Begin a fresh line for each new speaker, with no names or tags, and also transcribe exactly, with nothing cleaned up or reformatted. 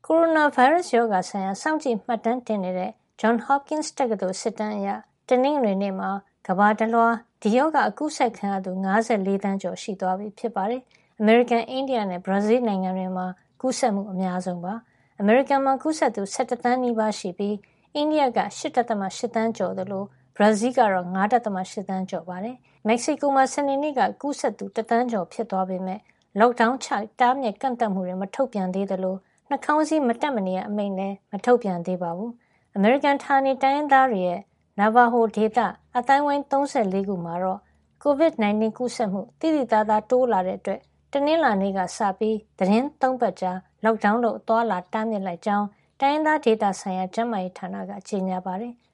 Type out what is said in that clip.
ကိုရိုနာဗိုင်းရပ်စ်ရောဂါဆိုင်ရာစောင့်ကြည့်မှတ်တမ်းတင်နေတဲ့ Johns Hopkins တက္ကသိုလ်စစ်တမ်းအရတနင်္ဂနွေနေ့မှာကမ္ဘာတလွှားဒီရောဂါအကူးစက်ခံရသူ၅၄သန်းကျော်ရှိသွားပြီဖြစ်ပါတယ်။ အမေရိကန်၊အိန္ဒိယနဲ့ဘရာဇီးနိုင်ငံတွေမှာကူးစက်မှုအများဆုံးပါ။အမေရိကန်မှာကူးစက်သူ၁၁သန်းနီးပါးရှိပြီးအိန္ဒိယက၈.၈ သန်းကျော်သလိုဘရာဇီးကတော့၅.၈ သန်းကျော်ပါတယ်။မက္ကဆီကိုမှာစနေနေ့ကကူးစက်သူတသန်းကျော်ဖြစ်သွားပေမယ့် Lockdown ချတားမြစ်ကန့်သတ်မှုတွေမထုတ်ပြန်သေးသလိုနှာခေါင်းစည်းမတပ်မနေရအမိန့်လည်းမထုတ်ပြန်သေးပါဘူး။အမေရိကန်ဌာနေတိုင်းရင်းသားတွေရဲ့ Navajo ဒေသအသိုင်းအဝိုင်း၃၄ခုမှာတော့ ကိုဗစ်၁၉ ကူးစက်မှုသိသိသာသာတိုးလာတဲ့အတွက်တနင်္လာနေ့ကစပြီးသီတင်းသုံးပတ်ကြာ Lockdown လုပ်အသွားအလာတားမြစ်လိုက်ကြောင်းတိုင်းရင်းသားဒေသဆိုင်ရာကျန်းမာရေးဌာနကကြေညာပါတယ်။